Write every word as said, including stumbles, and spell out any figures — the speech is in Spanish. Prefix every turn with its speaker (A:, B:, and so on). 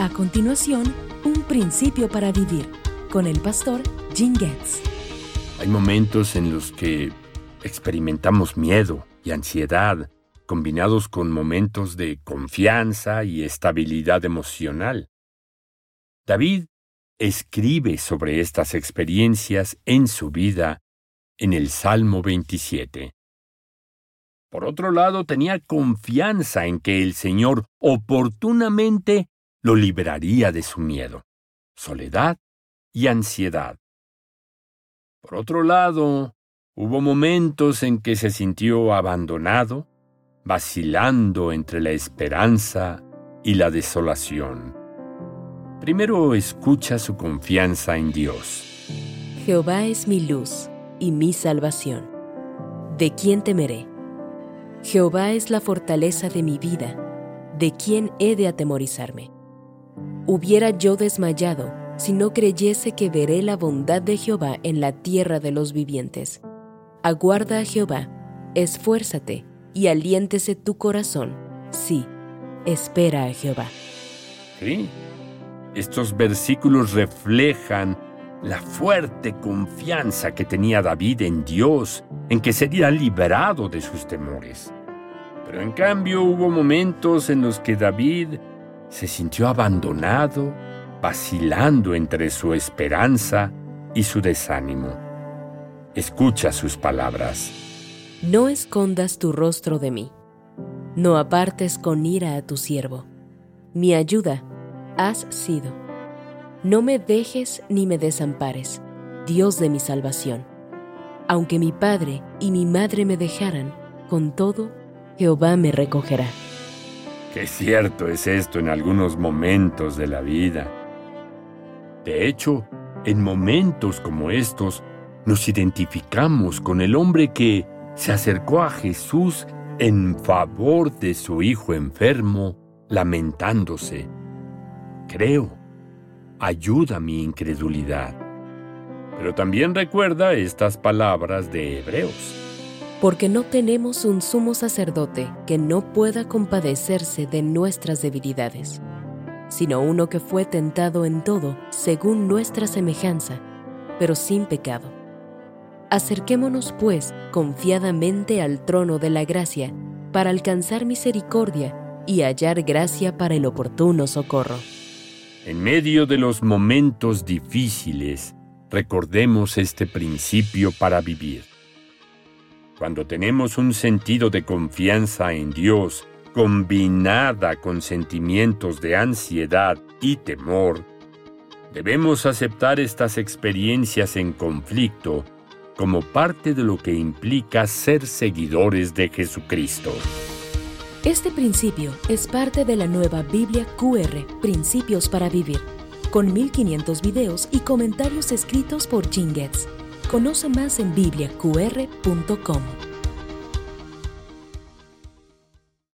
A: A continuación, un principio para vivir, con el pastor Jim Getz.
B: Hay momentos en los que experimentamos miedo y ansiedad, combinados con momentos de confianza y estabilidad emocional. David escribe sobre estas experiencias en su vida en el Salmo veintisiete. Por otro lado, tenía confianza en que el Señor oportunamente lo libraría de su miedo, soledad y ansiedad. Por otro lado, hubo momentos en que se sintió abandonado, vacilando entre la esperanza y la desolación. Primero escucha su confianza en Dios.
A: Jehová es mi luz y mi salvación. ¿De quién temeré? Jehová es la fortaleza de mi vida. ¿De quién he de atemorizarme? Hubiera yo desmayado si no creyese que veré la bondad de Jehová en la tierra de los vivientes. Aguarda a Jehová, esfuérzate y aliéntese tu corazón. Sí, espera a Jehová.
B: Sí, estos versículos reflejan la fuerte confianza que tenía David en Dios, en que sería liberado de sus temores. Pero en cambio hubo momentos en los que David se sintió abandonado, vacilando entre su esperanza y su desánimo. Escucha sus palabras.
A: No escondas tu rostro de mí. No apartes con ira a tu siervo. Mi ayuda has sido. No me dejes ni me desampares, Dios de mi salvación. Aunque mi padre y mi madre me dejaran, con todo, Jehová me recogerá.
B: Qué cierto es esto en algunos momentos de la vida. De hecho, en momentos como estos, nos identificamos con el hombre que se acercó a Jesús en favor de su hijo enfermo, lamentándose. Creo, ayuda mi incredulidad. Pero también recuerda estas palabras de Hebreos.
A: Porque no tenemos un sumo sacerdote que no pueda compadecerse de nuestras debilidades, sino uno que fue tentado en todo según nuestra semejanza, pero sin pecado. Acerquémonos, pues, confiadamente al trono de la gracia, para alcanzar misericordia y hallar gracia para el oportuno socorro.
B: En medio de los momentos difíciles, recordemos este principio para vivir. Cuando tenemos un sentido de confianza en Dios, combinada con sentimientos de ansiedad y temor, debemos aceptar estas experiencias en conflicto como parte de lo que implica ser seguidores de Jesucristo.
A: Este principio es parte de la nueva Biblia Q R, Principios para Vivir, con mil quinientos videos y comentarios escritos por Jim Getz. Conoce más en biblia q r punto com.